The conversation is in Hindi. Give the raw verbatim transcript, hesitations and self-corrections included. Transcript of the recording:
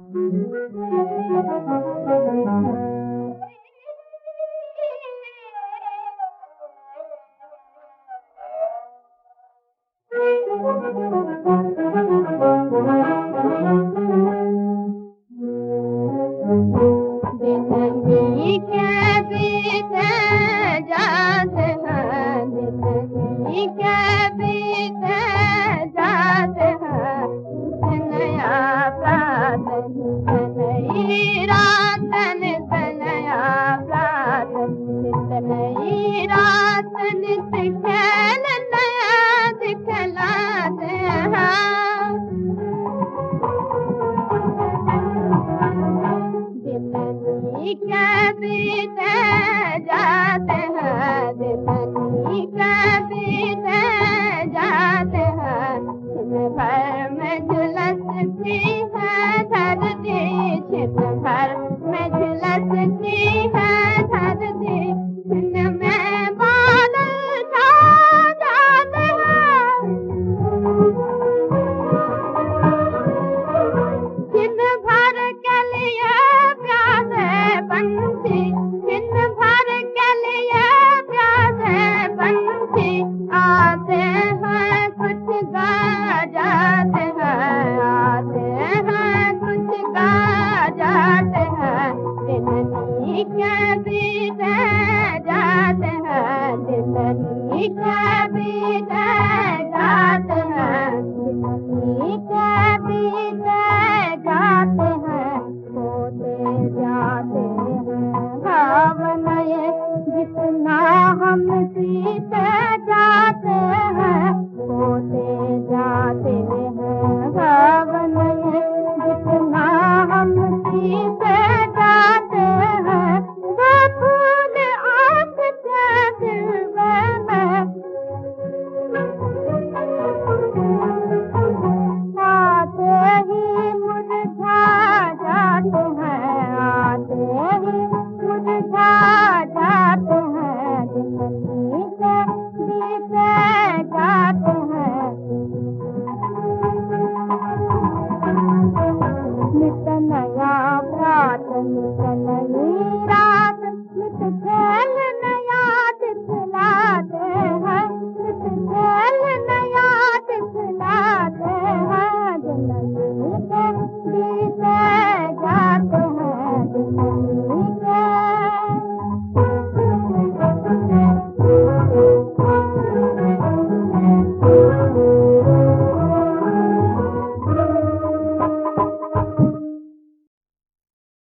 जाते हैं दिल्ली का बीते जाते हैं छिन भर में झुलसती है धरती छिन भर में झुलसती है धरती छिन में बादल छा जाते हैं छिन भर के लिए प्यासे पंछी छिन भर के लिए प्यासे पंछी आते हैं कुछ गा जाते हैं आते हैं कुछ गा जाते हैं दिल्ली के बीते जाते हैं दिल्ली के बीते जाते हैं दिल्ली के बीते जाते हैं होते जाते हैं भावनाएं जितना हम सीते जाते हैं होते जाते हैं भावनाएं जितना हम सीते जाते हैं वो फूल आँख के दिल में आते ही मुरझा जाते हैं आते ही मुरझा जाते हैं जिंदगी के बीते जाते हैं नित नया प्रात नित नई रात